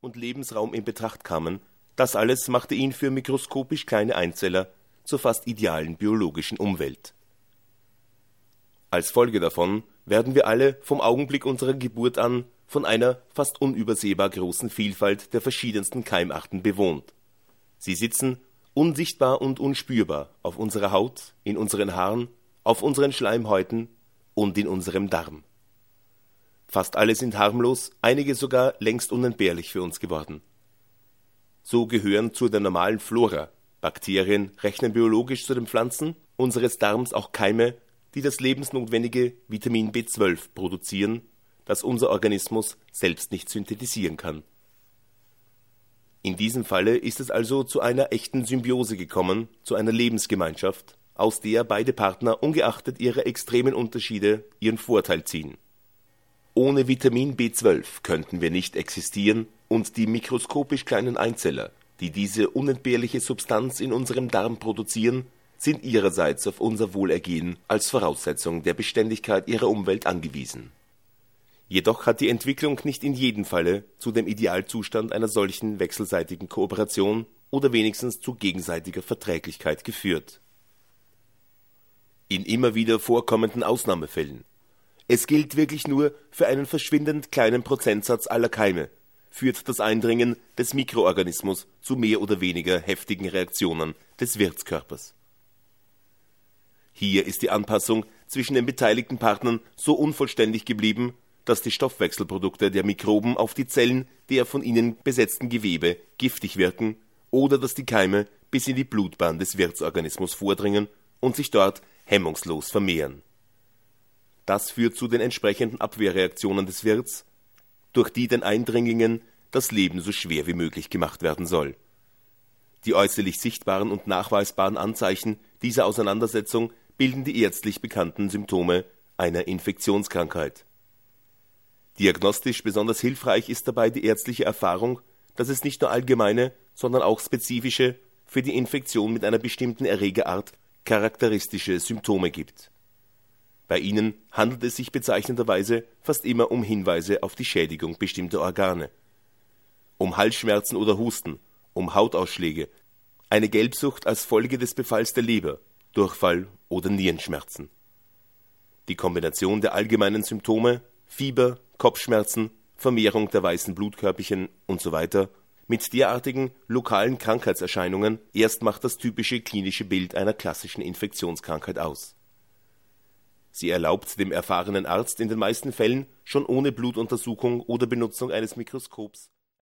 und Lebensraum in Betracht kamen, das alles machte ihn für mikroskopisch kleine Einzeller zur fast idealen biologischen Umwelt. Als Folge davon werden wir alle vom Augenblick unserer Geburt an von einer fast unübersehbar großen Vielfalt der verschiedensten Keimarten bewohnt. Sie sitzen unsichtbar und unspürbar auf unserer Haut, in unseren Haaren, auf unseren Schleimhäuten und in unserem Darm. Fast alle sind harmlos, einige sogar längst unentbehrlich für uns geworden. So gehören zu der normalen Flora. Bakterien rechnen biologisch zu den Pflanzen unseres Darms auch Keime, die das lebensnotwendige Vitamin B12 produzieren, das unser Organismus selbst nicht synthetisieren kann. In diesem Falle ist es also zu einer echten Symbiose gekommen, zu einer Lebensgemeinschaft, aus der beide Partner ungeachtet ihrer extremen Unterschiede ihren Vorteil ziehen. Ohne Vitamin B12 könnten wir nicht existieren und die mikroskopisch kleinen Einzeller, die diese unentbehrliche Substanz in unserem Darm produzieren, sind ihrerseits auf unser Wohlergehen als Voraussetzung der Beständigkeit ihrer Umwelt angewiesen. Jedoch hat die Entwicklung nicht in jedem Falle zu dem Idealzustand einer solchen wechselseitigen Kooperation oder wenigstens zu gegenseitiger Verträglichkeit geführt. In immer wieder vorkommenden Ausnahmefällen, es gilt wirklich nur für einen verschwindend kleinen Prozentsatz aller Keime, führt das Eindringen des Mikroorganismus zu mehr oder weniger heftigen Reaktionen des Wirtskörpers. Hier ist die Anpassung zwischen den beteiligten Partnern so unvollständig geblieben, dass die Stoffwechselprodukte der Mikroben auf die Zellen der von ihnen besetzten Gewebe giftig wirken oder dass die Keime bis in die Blutbahn des Wirtsorganismus vordringen und sich dort hemmungslos vermehren. Das führt zu den entsprechenden Abwehrreaktionen des Wirts, durch die den Eindringlingen das Leben so schwer wie möglich gemacht werden soll. Die äußerlich sichtbaren und nachweisbaren Anzeichen dieser Auseinandersetzung bilden die ärztlich bekannten Symptome einer Infektionskrankheit. Diagnostisch besonders hilfreich ist dabei die ärztliche Erfahrung, dass es nicht nur allgemeine, sondern auch spezifische, für die Infektion mit einer bestimmten Erregerart charakteristische Symptome gibt. Bei ihnen handelt es sich bezeichnenderweise fast immer um Hinweise auf die Schädigung bestimmter Organe. Um Halsschmerzen oder Husten, um Hautausschläge, eine Gelbsucht als Folge des Befalls der Leber, Durchfall oder Nierenschmerzen. Die Kombination der allgemeinen Symptome, Fieber, Kopfschmerzen, Vermehrung der weißen Blutkörperchen usw. mit derartigen lokalen Krankheitserscheinungen erst macht das typische klinische Bild einer klassischen Infektionskrankheit aus. Sie erlaubt dem erfahrenen Arzt in den meisten Fällen schon ohne Blutuntersuchung oder Benutzung eines Mikroskops